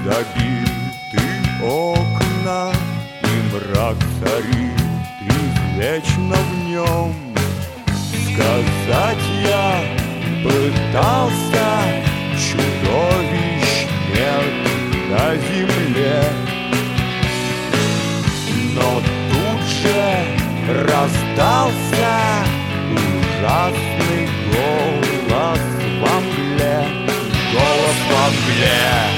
Забиты окна, и мрак царит извечно в нем. Сказать я пытался, чудовищ нет на земле. Но тут же раздался ужасный голос во мгле. Голос во мгле.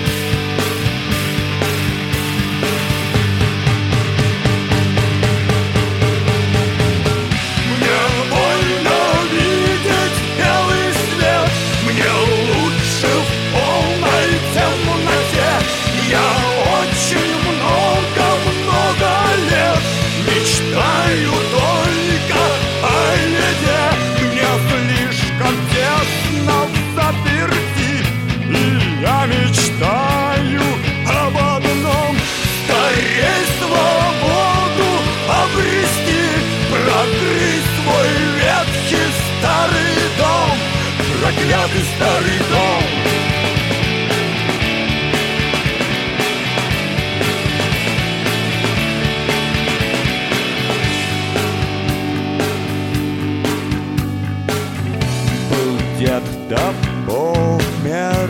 Мечтаю об одном — скорей свободу обрести, прокрыть свой ветхий старый дом, проклятый старый дом. Был дед да помер,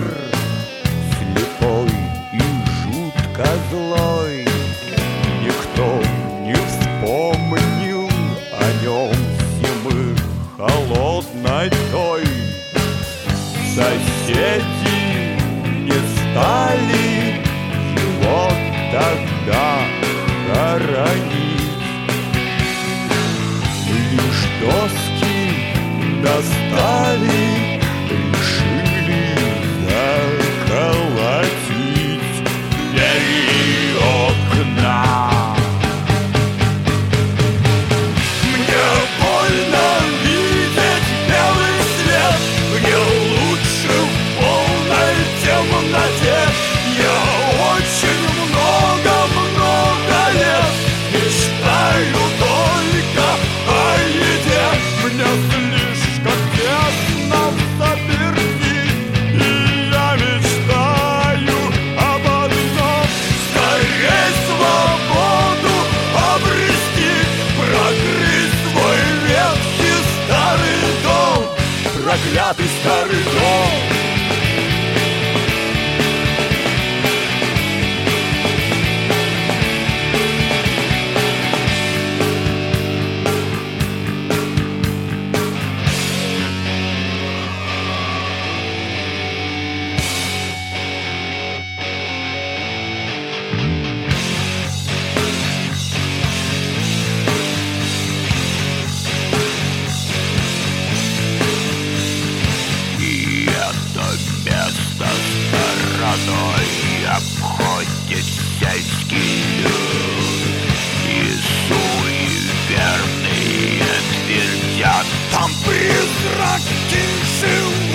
и жутко злой. Никто не вспомнил о нем зимы холодной той. Соседи не стали его тогда хоронить. Лишь доски достали, решили заколотить двери окна. Мне больно видеть белый свет, мне лучше в полной темноте. Я очень много лет мечтаю только о еде. Мне слишком тесно в заперти, и я мечтаю об одном — скорей свободу обрести, прокрыть свой ветхий старый дом, проклятый старый дом. Обходит сельский люд, и суеверные твердят: там призраки живут.